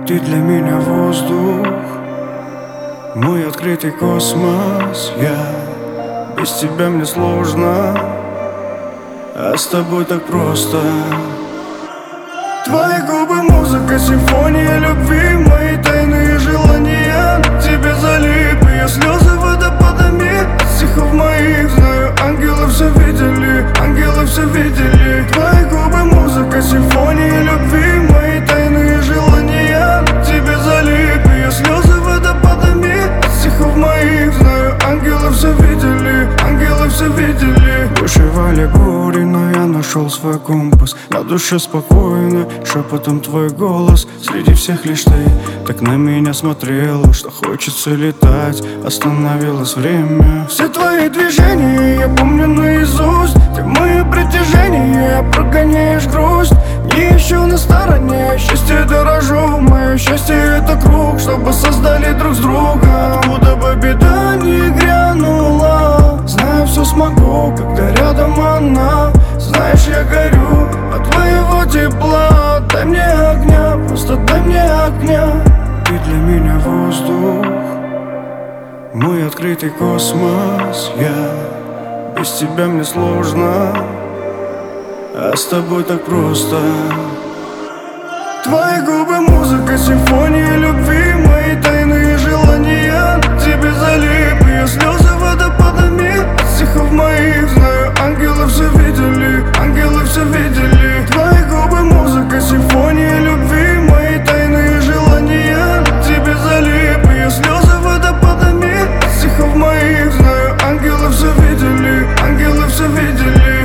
Ты для меня воздух, мой открытый космос. Я без тебя мне сложно, а с тобой так просто. Твои губы музыка, симфония любви, мои тайные желания тебе залип. Ее слезы водопадами от стихов моих. Знаю, ангелы все видели, ангелы все видели. Твои губы музыка, симфония любви, мои тайные желания тебе залип. Ее слезы водопадами от стихов моих. Знаю, ангелы все видели, ангелы все видели. Бушевали бури, но я нашел свой компас. На душе спокойно, шепотом твой голос. Среди всех лишь ты так на меня смотрела, что хочется летать. Остановилось время. Все твои движения я помню наизусть. Ты мое притяжение, прогоняешь грусть. Не ищу на стороне, счастье дорожу. Мое счастье это круг, чтобы создали друг с друга. Откуда бы беда не грянула, знаю, все смогу, когда рядом она. Знаешь, я горю от твоего тепла. Дай мне огня, просто дай мне огня. Ты для меня воздух, мой открытый космос. Я без тебя мне сложно, а с тобой так просто. Твои губы музыка, симфония любви, мои тайные желания тебе залип. Ее слезы водопадами от стихов моих. Знаю, ангелы все видели, ангелы все видели. Твои губы музыка, симфония любви, мои тайные желания тебе залип. Ее слезы водопадами от стихов моих. Знаю, ангелы все видели, ангелы все видели.